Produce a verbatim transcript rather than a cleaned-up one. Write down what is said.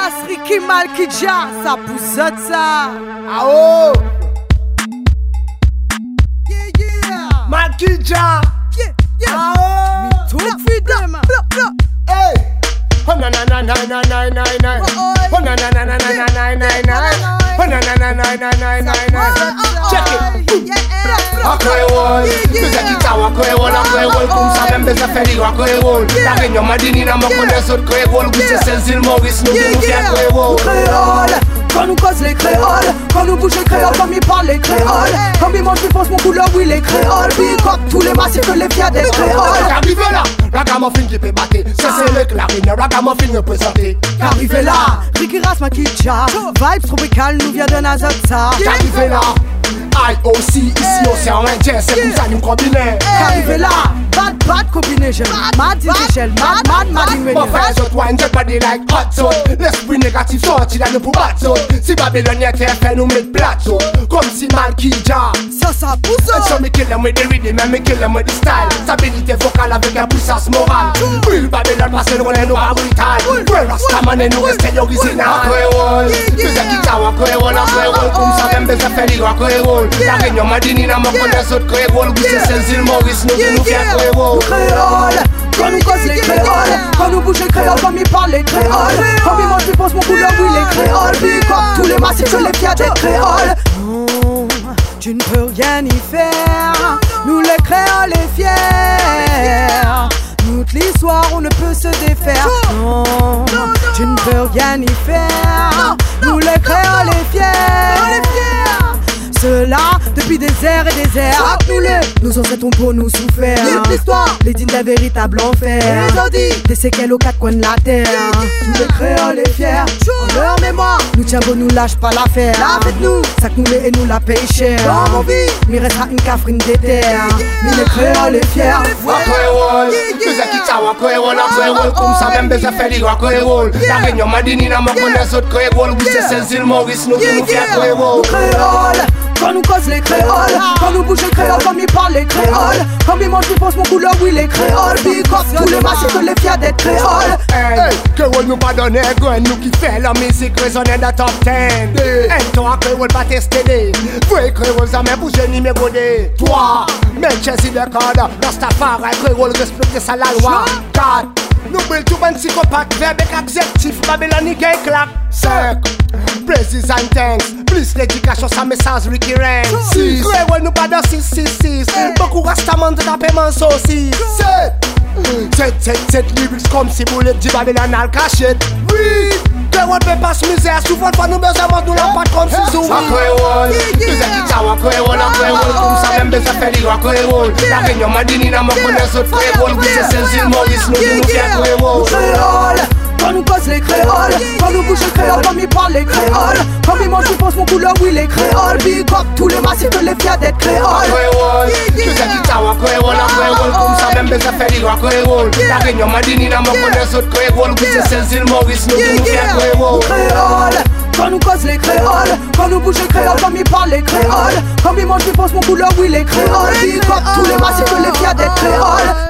Dédicace Ricky Malkidja, ça pousse ça. Ah oh. Yeah, yeah. Malkidja. Yeah, yeah. Ah oh. Me tout fidèle. Hey. Oh na na na na na na na na. Oh na na na na na na na na. Oh na na na na na na na na. Check it. A Creole, musique qui t'a a Creole, a Creole comme ça même des affaires a Creole. La réunion Madini n'a pas connaît ce Creole, oui c'est Saint-Gilles Maurice nous nous fait Creole. Créole, quand nous cause les créoles, quand nous bouge les créoles, quand ils parlent les créoles, quand ils mangent, ils pensent mon couleur, oui les créoles, puis comme tous les massifs que les fiers des créoles. Arrivé là, ragamuffin qui peut battre, ça c'est le clarineur, ragamuffin représenté. Arrivé là, Ricky Ras Malkidja, vibes tropical nous vient de Nazatsa. Arrivé là. I O C, ici océan Indien, c'est comme ça nous combinons. Arrivé là, bad bad combination, mad indigène, mad mad mad ingrédient. Mon frère, je dois une body like hot zone. L'esprit négatif sorti là nous pour battre zone. Si Babylone était fait nous mettre plateau, comme si Malkidja. Ça ça pousse. Je me kill them with the rhythm, mais me kill them with the style. Stabilité vocale avec la puissance morale. Oui, Babylone passe le relais nous pas brutal. Oui, Rastaman et nous rester original. Creole, musique qui t'a a Creole, a Creole, comme ça même des affaires a Creole. La réunion Madini n'a pas connaît ce Creole, oui c'est Saint-Gilles Maurice nous nous fait Creole. Créole, quand nous cause les créoles, quand nous bouge les créoles, quand ils parlent les créoles, quand ils mangent, ils pensent mon couleur, oui les créoles, puis comme tous les massifs que les fiers des créoles. Non, tu ne peux rien y faire, nous les créoles les fiers. Toute l'histoire on ne peut se défaire. Non, tu ne peux rien y faire, nous les créoles les fiers. Ceux-là, depuis des airs et des airs, nous les, nos ancêtres ont pour nous souffert. L'histoire, les dignes d'un véritable enfer. Des séquelles aux quatre coins de la terre. Nous les créoles les fiers, en leur mémoire. Nous tiens bon, nous lâche pas l'affaire. Avec-nous, ça que nous les et nous la paye cher. Dans mon vie, m'y restera une cafrine des terres. Mais les créoles les fiers. A Creole, musique qui t'a a Creole, a Creole, comme ça même des affaires a Creole. La réunion Madini n'a pas connaît ce Creole, oui c'est Saint-Gilles Maurice nous nous fait Creole. Créole. Quand nous cause les créoles, quand nous bouge les créoles, quand ils parlent les créoles, quand ils mangent, ils pensent mon couleur, oui les créoles, puis comme tous les massifs que les fiers des créoles. Hey, Creole nous pas donner gun, nous qui fait la musique résonner dans top ten. Et toi, Creole pas tester, vrai Creole ça même bouge numéro deux. Toi, même Chelsea de code, Rastafari, Creole respecter ça la loi. quatre, nous brûlons tout un psychopathe, verbe et adjectif, Babylone qui claque. cinq, praises and thanks, plus l'éducation, ça message Ricky Rain. six, Creole nous pas dans six six six, beaucoup Rastaman de la paiement saucisse. sept, sept, sept, sept lyrics comme si vous le dites Babylone al cachet. huit, Creole peut pas se misère, souvent pas nous besoin de nous la patte comme si zoom. A Creole, musique qui t'a a Creole, a Creole, comme ça même des affaires a Creole. La réunion Madini n'a pas connaît ce Creole, oui c'est Saint-Gilles Maurice nous nous fait Creole. Créole, quand nous cause les créoles, quand nous bouge les créoles, quand ils parlent les créoles, quand ils mangent, ils pensent mon couleur, oui les créoles, puis comme tous les massifs que les fiers des créoles. A Creole, musique qui t'a a Creole, a Creole, comme ça même des affaires a Creole. La réunion Madini n'a pas connaît ce Creole, oui c'est Saint-Gilles Maurice nous nous fait Creole. Créole, quand nous cause les créoles, quand nous bouge les créoles, quand ils parlent les créoles, quand ils mangent, ils pensent mon couleur, oui les créoles, puis comme tous les massifs que les fiers des créoles.